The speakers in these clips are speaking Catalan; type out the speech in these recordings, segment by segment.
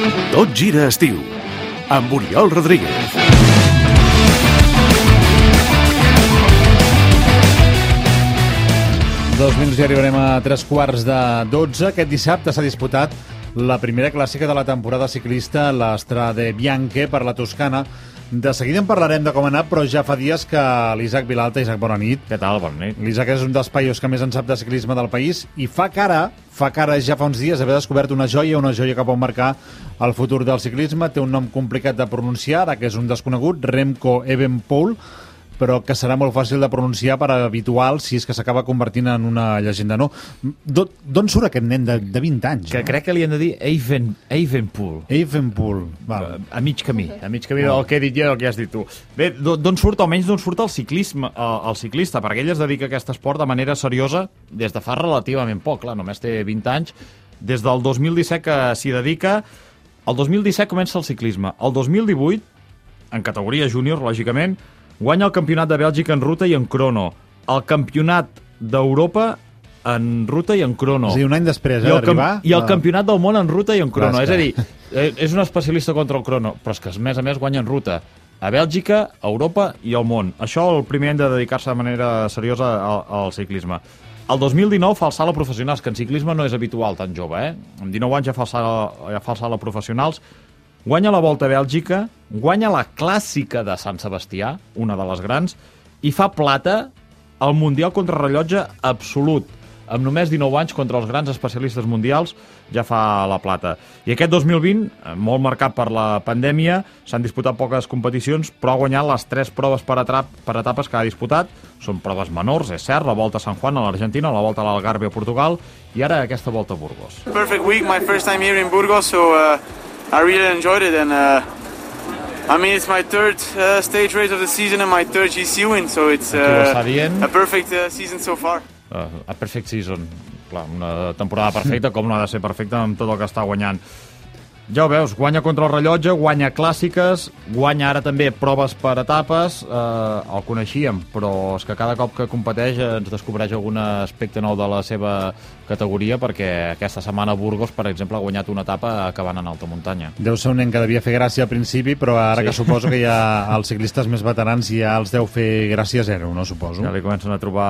Tot gira estiu, amb Oriol Rodríguez. Dos minuts i arribarem a 3:15. Aquest dissabte s'ha disputat la primera clàssica de la temporada ciclista, la Strade Bianche, per la Toscana. De seguida en parlarem de com ha anat, però ja fa dies que l'Isaac Vilalta... Isaac, bona nit. Què tal? Bona nit. L'Isaac és un dels paios que més en sap de ciclisme del país i fa cara ja fa uns dies haver descobert una joia que pot marcar el futur del ciclisme. Té un nom complicat de pronunciar, ara que és un desconegut, Remco Evenepoel, però que serà molt fàcil de pronunciar per habitual si és que s'acaba convertint en una llegenda, no? D'on surt aquest nen de 20 anys? Que crec que li han de dir Evenepoel. Evenepoel, val. A mig camí del que he dit jo i del que has dit tu. Bé, d'on surt, almenys d'on surt el ciclisme, el ciclista, perquè ell es dedica a aquest esport de manera seriosa des de fa relativament poc, clar, només té 20 anys, des del 2017 que s'hi dedica. El 2017 comença el ciclisme. El 2018, en categoria júnior, lògicament, guanya el campionat de Bèlgica en ruta i en crono. El campionat d'Europa en ruta i en crono. És a dir, un any després d'arribar... I el campionat del món en ruta i en crono. És a dir, és un especialista contra el crono, però és que a més guanya en ruta a Bèlgica, a Europa i al món. Això el primer any de dedicar-se de manera seriosa al ciclisme. El 2019 fa el salt a professionals, que en ciclisme no és habitual tan jove, eh? Amb 19 anys ja fa el salt a professionals. Guanya la Volta a Bèlgica, guanya la Clàssica de Sant Sebastià, una de les grans, i fa plata al Mundial Contrarrellotge absolut. Amb només 19 anys contra els grans especialistes mundials ja fa la plata. I aquest 2020, molt marcat per la pandèmia, s'han disputat poques competicions, però ha guanyat les 3 proves per etapes que ha disputat. Són proves menors, és cert, la Volta a San Juan a l'Argentina, la Volta a l'Algarve a Portugal, i ara aquesta Volta a Burgos. Perfect week, my first time here in Burgos, so I really enjoyed it, and I mean, it's my third stage race of the season and my third GC win, so it's a perfect season so far. A perfect season. Clar, una temporada perfecta, com no ha de ser perfecta amb tot el que està guanyant. Ja ho veus, guanya contra el rellotge, guanya clàssiques, guanya ara també proves per etapes, el coneixíem, però és que cada cop que competeix ens descobreix algun aspecte nou de la seva categoria, perquè aquesta setmana a Burgos, per exemple, ha guanyat una etapa acabant en alta muntanya. Deu ser un nen que devia fer gràcia al principi, però ara sí, que suposo que ja els ciclistes més veterans ja els deu fer gràcia zero, no suposo? Ja li comencen a trobar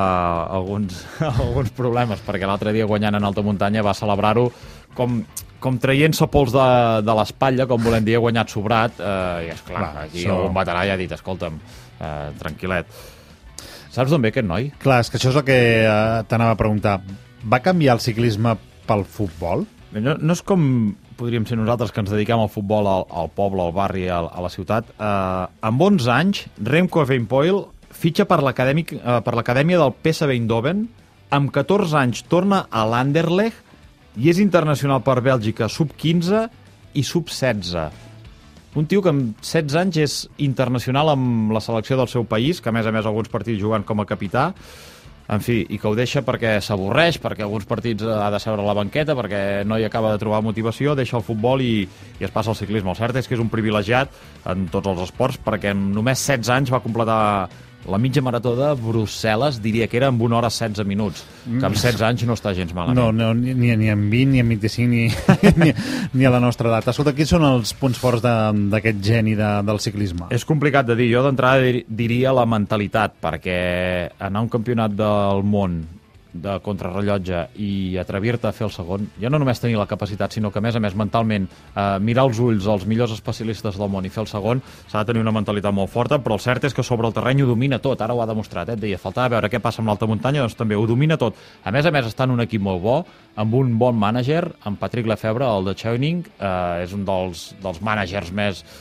alguns problemes, perquè l'altre dia guanyant en alta muntanya va celebrar-ho com traient-se pols de l'espatlla, com volem dir, ha guanyat sobrat, i esclar, aquí algun veterà ja ha dit, escolta'm, tranquil·let. Saps d'on ve aquest noi? Clar, és que això és el que t'anava a preguntar. Va canviar el ciclisme pel futbol? No és com podríem ser nosaltres que ens dediquem al futbol al poble, al barri, a la ciutat. Amb 11 anys, Remco Evenepoel fitxa per l'acadèmia del PSV Eindhoven, amb 14 anys torna a l'Anderlecht, i és internacional per Bèlgica sub-15 i sub-16. Un tio que amb 16 anys és internacional amb la selecció del seu país, que a més alguns partits jugant com a capità, en fi, i que ho deixa perquè s'avorreix, perquè alguns partits ha de seure a la banqueta, perquè no hi acaba de trobar motivació, deixa el futbol i es passa al ciclisme. El cert és que és un privilegiat en tots els esports, perquè amb només 16 anys va completar la mitja marató de Brussel·les, diria que era amb 1 hora 16 minuts, que amb 16 anys no està gens malament. No, ni en 20, ni en 25, ni a la nostra edat. Escolta, quins són els punts forts d'aquest geni del ciclisme? És complicat de dir. Jo d'entrada diria la mentalitat, perquè anar a un campionat del món de contrarrellotge i atrevir-te a fer el segon, ja no només tenir la capacitat, sinó que a més mentalment mirar els ulls als millors especialistes del món i fer el segon, s'ha de tenir una mentalitat molt forta, però el cert és que sobre el terreny ho domina tot. Ara ho ha demostrat, et deia, faltava veure què passa amb l'alta muntanya, doncs també ho domina tot. A més està en un equip molt bo, amb un bon mànager, amb Patrick Lefebvre, el de Chouning, és un dels mànagers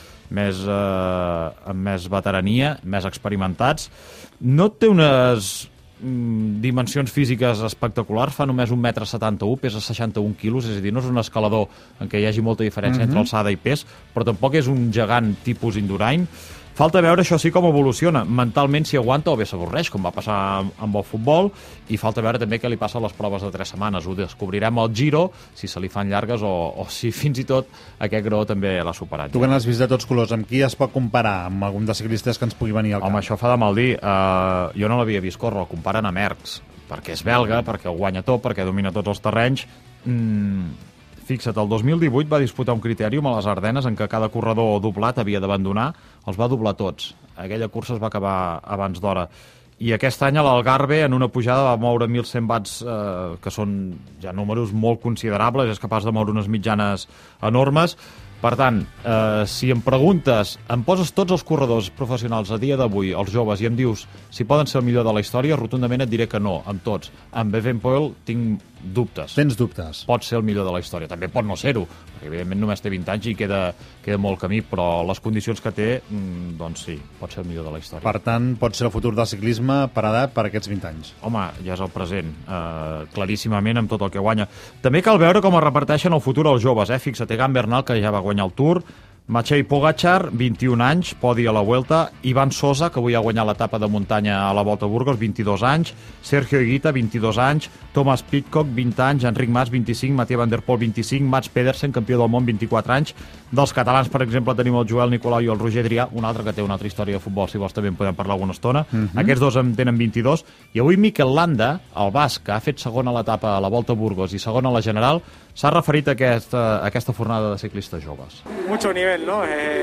amb més veterania, més experimentats. No té unes dimensions físiques espectaculars, fa només 1,71 m, pesa 61 quilos, és a dir, no és un escalador en què hi hagi molta diferència entre alçada i pes, però tampoc és un gegant tipus Indurain. Falta veure, això sí, com evoluciona. Mentalment, si aguanta o bé s'avorreix, com va passar amb el futbol, i falta veure també què li passa a les proves de 3 setmanes. Ho descobrirem al Giro, si se li fan llargues o si fins i tot aquest Graó també l'ha superat. Tu que n'has vist de tots colors, amb qui es pot comparar? Amb algun dels ciclistes que ens pugui venir al cap? Home, això fa de mal dir. Jo no l'havia vist córrer, el comparen a Merckx, perquè és belga, perquè ho guanya tot, perquè domina tots els terrenys. Fixa't, el 2018 va disputar un critèrium a les Ardenes en què cada corredor doblat havia d'abandonar, els va doblar tots. Aquella cursa es va acabar abans d'hora. I aquest any a l'Algarve, en una pujada, va moure 1.100 watts, que són ja números molt considerables, és capaç de moure unes mitjanes enormes. Per tant, si em preguntes, em poses tots els corredors professionals a dia d'avui, els joves, i em dius si poden ser el millor de la història, rotundament et diré que no, amb tots. Amb Evenepoel tinc dubtes. Tens dubtes? Pot ser el millor de la història. També pot no ser-ho, perquè evidentment només té 20 anys i queda molt camí, però les condicions que té, doncs sí, pot ser el millor de la història. Per tant, pot ser el futur del ciclisme per edat per aquests 20 anys. Home, ja és el present, claríssimament amb tot el que guanya. També cal veure com es reparteixen el futur als joves. Fixa't, Egan Bernal, que ja va guanyar el Tour, Matej Pogačar, 21 anys, podi a la Vuelta, Ivan Sosa, que avui ha guanyat l'etapa de muntanya a la Volta a Burgos, 22 anys, Sergio Higuita, 22 anys, Thomas Pidcock, 20 anys, Enric Mas, 25, Mathieu Van der Poel, 25, Mats Pedersen, campió del món, 24 anys. Dels catalans, per exemple, tenim el Joel Nicolau i el Roger Adrià, un altre que té una altra història de futbol, si vols també en podem parlar alguna estona. Aquests dos en tenen 22. I avui Mikel Landa, el basc, que ha fet segona a l'etapa a la Volta a Burgos i segona a la General, s'ha referit a aquesta fornada de ciclistes joves. Mucho nivel, ¿no?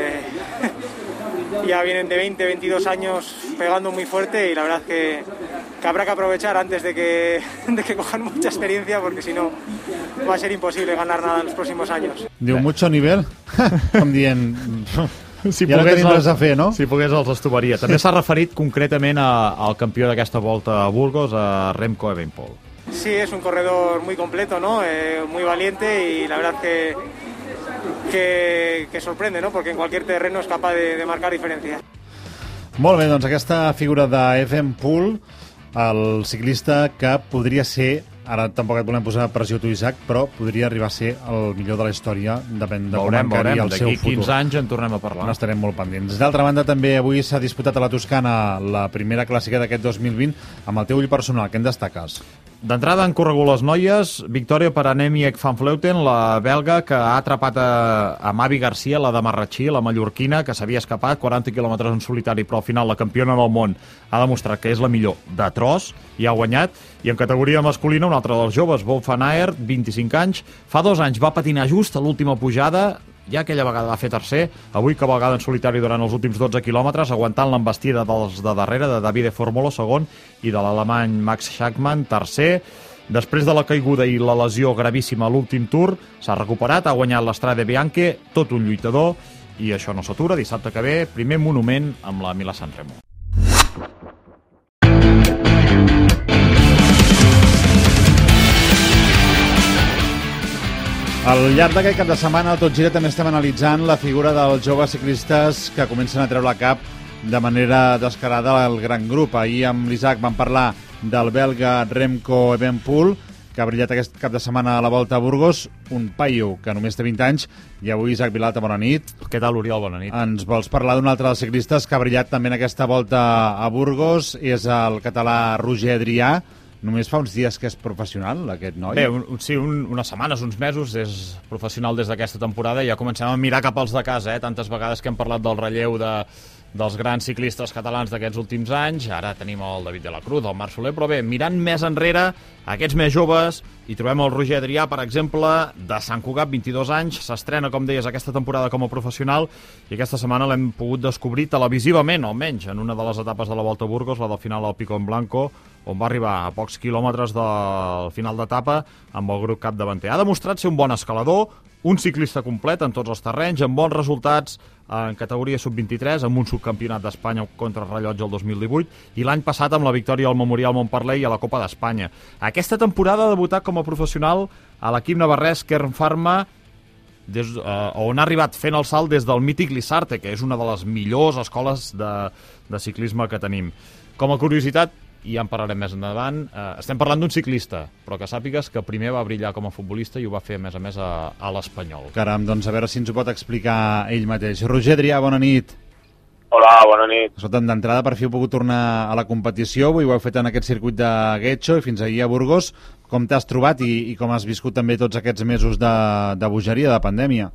Ya vienen de 20, 22 años pegando muy fuerte y la verdad que habrá que aprovechar antes de que cojan mucha experiencia, porque si no va a ser imposible ganar nada en los próximos años. Diu, mucho nivel? Com dient... Si ja no tenim res a fer, no? Si pogués els estovaria. També s'ha referit concretament al campió d'aquesta Volta a Burgos, a Remco Evenepoel. Sí, es un corredor muy completo, ¿no? Muy valiente y la verdad que sorprende, ¿no? Porque en cualquier terreno es capaz de marcar diferencias. Molt bé, doncs aquesta figura d'Evenepoel, el ciclista que podria ser, ara tampoc et volem posar pressió tu, Isaac, però podria arribar a ser el millor de la història, depèn de com encari el seu futur. D'aquí 15 anys en tornem a parlar. N'estarem molt pendents. D'altra banda, també avui s'ha disputat a la Toscana la primera clàssica d'aquest 2020. Amb el teu ull personal, què en destaques? D'entrada han corregut les noies, victòria per Annemiek van Vleuten, la belga, que ha atrapat a Mavi Garcia, la de Marratxí, la mallorquina, que s'havia escapat 40 quilòmetres en solitari, però al final la campiona del món ha demostrat que és la millor de tros i ha guanyat. I en categoria masculina, un altre dels joves, Wout van Aert, 25 anys, fa 2 anys va patinar just a l'última pujada, ja aquella vegada va fer tercer, avui cavalgada en solitari durant els últims 12 quilòmetres, aguantant l'embestida dels de darrere, de Davide Formolo, segon, i de l'alemany Max Schachmann, tercer. Després de la caiguda i la lesió gravíssima a l'últim Tour, s'ha recuperat, ha guanyat l'Strade Bianche, tot un lluitador, i això no s'atura. Dissabte que ve, primer monument amb la Milà-San Remo. Al llarg d'aquest cap de setmana, al Tot Gira, també estem analitzant la figura dels joves ciclistes que comencen a treure la cap de manera descarada al gran grup. Ahir amb l'Isaac vam parlar del belga Remco Evenepoel, que ha brillat aquest cap de setmana a la Volta a Burgos, un paio que només té 20 anys, i avui Isaac Vilalta, bona nit. Què tal, Oriol? Bona nit. Ens vols parlar d'un altre dels ciclistes que ha brillat també en aquesta Volta a Burgos, és el català Roger Adrià. Només fa uns dies que és professional, aquest noi? Bé, sí, unes setmanes, uns mesos, és professional des d'aquesta temporada i ja comencem a mirar cap als de casa, tantes vegades que hem parlat del relleu dels grans ciclistes catalans d'aquests últims anys. Ara tenim el David de la Cruz, el Marc Soler, però bé, mirant més enrere, aquests més joves, hi trobem el Roger Adrià, per exemple, de Sant Cugat, 22 anys, s'estrena, com deies, aquesta temporada com a professional, i aquesta setmana l'hem pogut descobrir televisivament, almenys, en una de les etapes de la Volta a Burgos, la del final al Pico en Blanco, on va arribar a pocs quilòmetres del final d'etapa amb el grup capdavanter. Ha demostrat ser un bon escalador, un ciclista complet en tots els terrenys, amb bons resultats en categoria sub-23, amb un subcampionat d'Espanya contra rellotge el 2018, i l'any passat amb la victòria al Memorial Montparlell i a la Copa d'Espanya. Aquesta temporada ha debutat com a professional a l'equip navarrès Kern Pharma, on ha arribat fent el salt des del mític Lissarte, que és una de les millors escoles de ciclisme que tenim. Com a curiositat, i ja en parlarem més endavant, estem parlant d'un ciclista, però que sàpigues que primer va brillar com a futbolista i ho va fer, a més a l'Espanyol. Caram, doncs a veure si ens ho pot explicar ell mateix. Roger Adrià, bona nit. Hola, bona nit. Escolta'm, d'entrada per fi heu pogut tornar a la competició, avui ho heu fet en aquest circuit de Guecho i fins ahir a Burgos. Com t'has trobat i com has viscut també tots aquests mesos de bogeria, de pandèmia?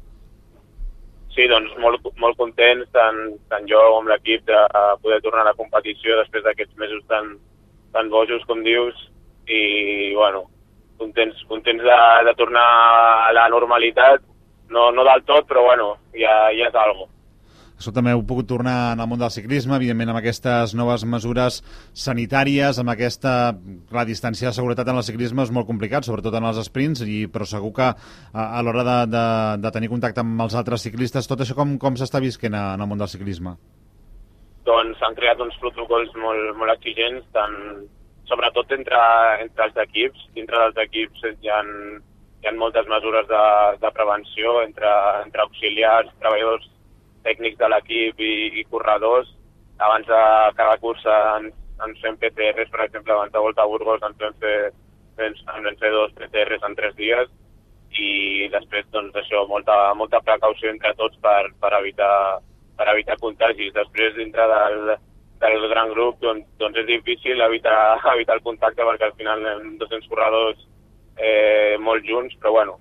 Sí, doncs molt contents, tant jo com l'equip, de poder tornar a la competició després d'aquests mesos tan bojos, com dius, i bueno, contents de tornar a la normalitat, no del tot, però bueno, ja és algo. Això també heu pogut tornar en el món del ciclisme, evidentment amb aquestes noves mesures sanitàries, amb la distància de seguretat en el ciclisme és molt complicat, sobretot en els sprints, però segur que a l'hora de tenir contacte amb els altres ciclistes, tot això com s'està visquent en el món del ciclisme? Doncs s'han creat uns protocols molt exigents, sobretot entre els equips. Dintre dels equips hi ha moltes mesures de prevenció entre auxiliars, treballadors tècnics de l'equip i corredors. Abans de cada cursa ens fem PCRs, per exemple, abans de Volta a Burgos ens vam fer 2 PCRs en 3 dies i després doncs això, molta precaució entre tots per evitar contagis. Després dintre del gran grup doncs és difícil evitar el contacte perquè al final hem 200 corredors molt junts, però bueno,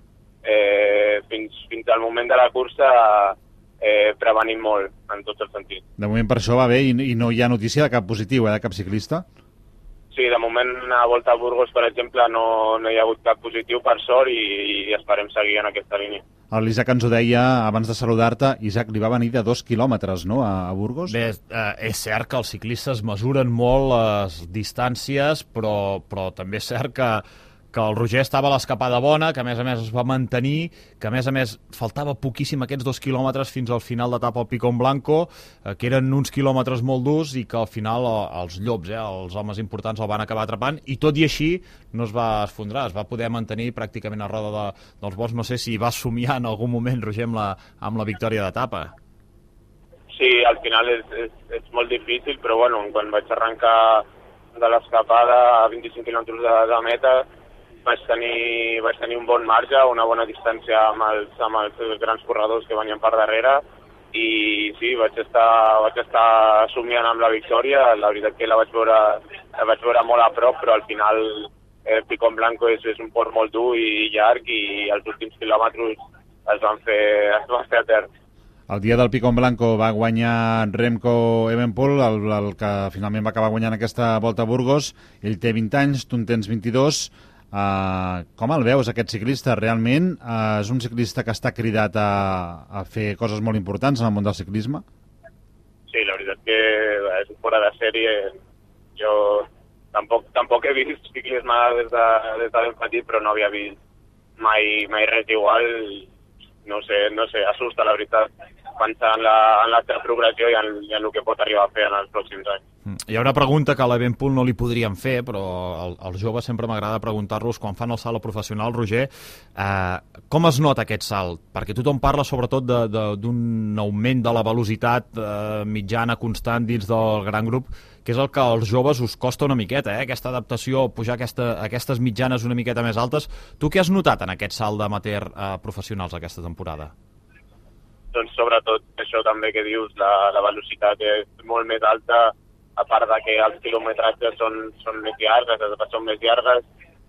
fins al moment de la cursa prevenim molt en tots els sentits. De moment per això va bé i no hi ha notícia de cap positiu, de cap ciclista? Sí, de moment a Volta a Burgos, per exemple, no hi ha hagut cap positiu per sort i esperem seguir en aquesta línia. L'Isaac ens ho deia abans de saludar-te. Isaac, li va venir de 2 quilòmetres, no?, a Burgos? Bé, és cert que els ciclistes mesuren molt les distàncies, però també és cert que el Roger estava a l'escapada bona, que a més es va mantenir, que a més faltava poquíssim aquests 2 quilòmetres fins al final d'etapa al Picón Blanco, que eren uns quilòmetres molt durs i que al final els llops, els homes importants, el van acabar atrapant, i tot i així no es va esfondrar, es va poder mantenir pràcticament a roda dels bons. No sé si va somiar en algun moment, Roger, amb la victòria d'etapa. Sí, al final és molt difícil, però bueno, quan vaig arrencar de l'escapada a 25 quilòmetres de meta, vaig tenir un bon marge, una bona distància amb els grans corredors que venien per darrere i sí, vaig estar somiant amb la victòria. La veritat que la vaig veure molt a prop, però al final el Picón Blanco és un port molt dur i llarg i els últims quilòmetres es van fer eterns. El dia del Picón Blanco va guanyar Remco Evenepoel, el que finalment va acabar guanyant aquesta Volta a Burgos. Ell té 20 anys, tu en tens 22. Com el veus, aquest ciclista? Realment és un ciclista que està cridat a fer coses molt importants en el món del ciclisme? Sí, la veritat que és un fora de sèrie. Jo tampoc he vist ciclisme des de ben petit, però no havia vist mai res igual. No sé, assusta, la veritat, pensar en la seva progressió i en el que pot arribar a fer en els pròxims anys. Hi ha una pregunta que a l'Evenepoel no li podríem fer, però als joves sempre m'agrada preguntar-los quan fan el salt professional, Roger, com es nota aquest salt? Perquè tothom parla sobretot d'un augment de la velocitat mitjana constant dins del gran grup, que és el que als joves us costa una miqueta, aquesta adaptació, pujar aquestes mitjanes una miqueta més altes. Tu què has notat en aquest salt d'amateur professionals aquesta temporada? Doncs sobretot això també que dius, la velocitat és molt més alta, a part de que els quilometratges són més llargues, les etapes són més llargues,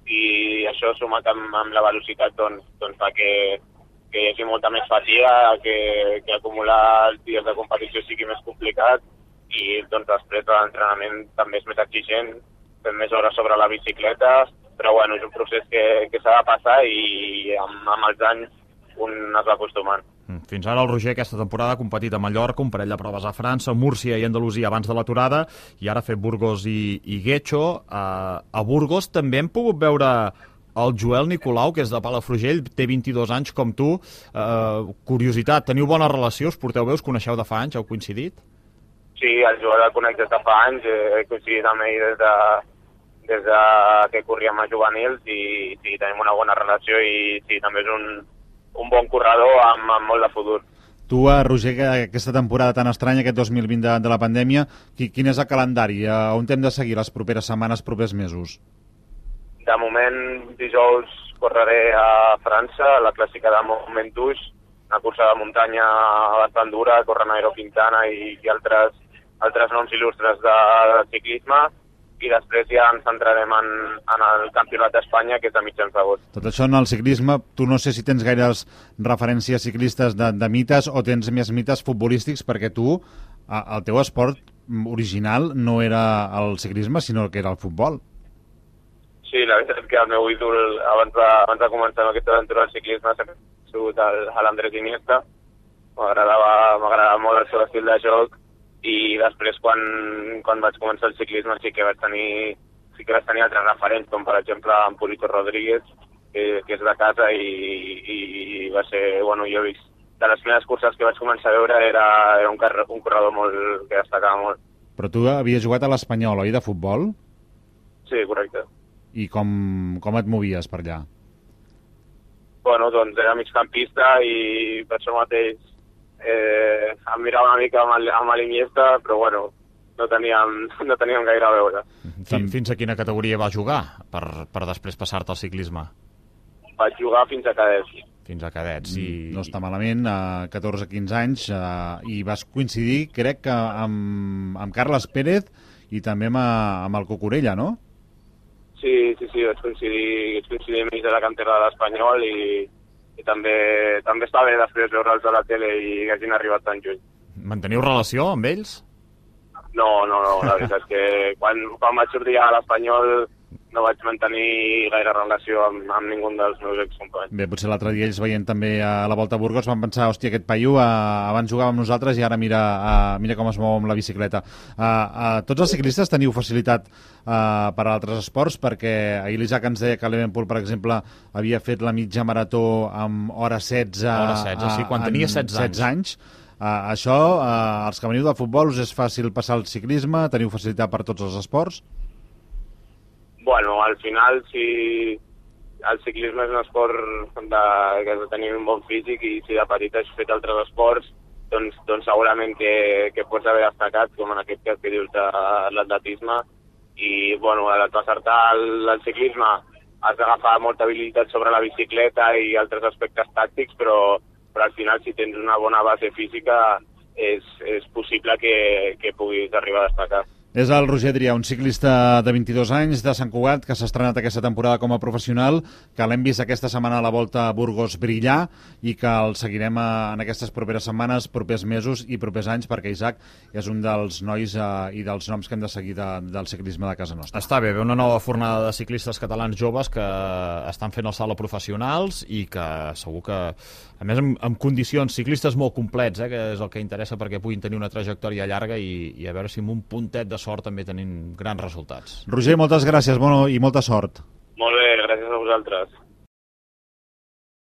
i això sumat amb la velocitat doncs fa que hi hagi molta més fatiga, que acumular els dies de competició sigui més complicat, i doncs després de l'entrenament també és més exigent, fem més hores sobre la bicicleta, però bueno, és un procés que s'ha de passar i amb els anys un es va acostumant. Fins ara el Roger aquesta temporada ha competit a Mallorca, un parell de proves a França, Múrcia i Andalusia abans de l'aturada, i ara ha fet Burgos i Guecho. A Burgos també hem pogut veure el Joel Nicolau, que és de Palafrugell, té 22 anys com tu. Curiositat, teniu bona relació, us porteu bé, us coneixeu de fa anys, heu coincidit? Sí, el Joel el conec des de fa anys, he coincidit amb ell des de que corríem a juvenils i sí, tenim una bona relació i sí, també és un bon corredor amb molt de futur. Tu, Roger, aquesta temporada tan estranya, aquest 2020 de la pandèmia, quin és el calendari? On hem de seguir les properes setmanes, propers mesos? De moment, dijous correré a França, a la clàssica de Montjuïc, una cursa de muntanya bastant dura, corrent Nairo Quintana i altres noms il·lustres de ciclisme, i després ja ens centrarem en el Campionat d'Espanya, que és a mitjans d'agost. Tot això en el ciclisme, tu no sé si tens gaires referències ciclistes de mites o tens més mites futbolístics, perquè tu, el teu esport original no era el ciclisme, sinó que era el futbol. Sí, la veritat és que el meu ídol abans de començar amb aquesta aventura del ciclisme ha sigut l'Andrés Iniesta. M'agradava molt el seu estil de joc i després quan vaig començar el ciclisme sí que vaig tenir altres referents, com per exemple en Purito Rodríguez, que és de casa i va ser, jo he vist, de les primeres curses que vaig començar a veure era un corredor que destacava molt. Però tu havies jugat a l'Espanyol, oi, de futbol? Sí, correcte. I com et movies per allà? Doncs era migcampista i per això mateix em mirava una mica amb l'Iniesta, però no teníem gaire a veure. Fins a quina categoria vas jugar per després passar-te al ciclisme? Vaig jugar fins a cadets. Fins a cadets. No està malament, a 14-15 anys, i vas coincidir, crec que amb Carles Pérez i també amb el Cucurella, no? Sí, vaig coincidir amb ells de la cantera de l'Espanyol i també està bé després veure'ls a la tele i que hagin arribat tan lluny. Manteniu relació amb ells? No, la veritat és que quan vaig sortir a l'Espanyol no vaig mantenir gaire relació amb ningú dels meus excompanys. Bé, potser l'altre dia ells veient també a la Volta a Burgos van pensar, hòstia, aquest paio abans jugava amb nosaltres i ara mira com es mou amb la bicicleta. Tots els ciclistes teniu facilitat per a altres esports, perquè ahir l'Isaac ens deia que l'Evenpool, per exemple, havia fet la mitja marató amb hora 16, sí, quan tenia 16 anys. Això, els que veniu de futbol, us és fàcil passar al ciclisme? Teniu facilitat per tots els esports? Al final, si el ciclisme és un esport que has de tenir un bon físic i si de petit has fet altres esports, doncs segurament que pots haver destacat, com en aquest cas que dius de l'atletisme. I, al acertar el ciclisme has d'agafar molta habilitat sobre la bicicleta i altres aspectes tàctics, però al final, si tens una bona base física, és possible que puguis arribar a destacar. És el Roger Adrià, un ciclista de 22 anys de Sant Cugat, que s'ha estrenat aquesta temporada com a professional, que l'hem vist aquesta setmana a la Volta a Burgos brillar i que el seguirem en aquestes properes setmanes, propers mesos i propers anys, perquè Isaac és un dels nois i dels noms que hem de seguir del ciclisme de casa nostra. Està bé, una nova fornada de ciclistes catalans joves que estan fent el salt a professionals i que segur que, a més, amb condicions, ciclistes molt complets, que és el que interessa perquè puguin tenir una trajectòria llarga i a veure si amb un puntet de sort també tenim grans resultats. Roger, moltes gràcies i molta sort. Molt bé, gràcies a vosaltres.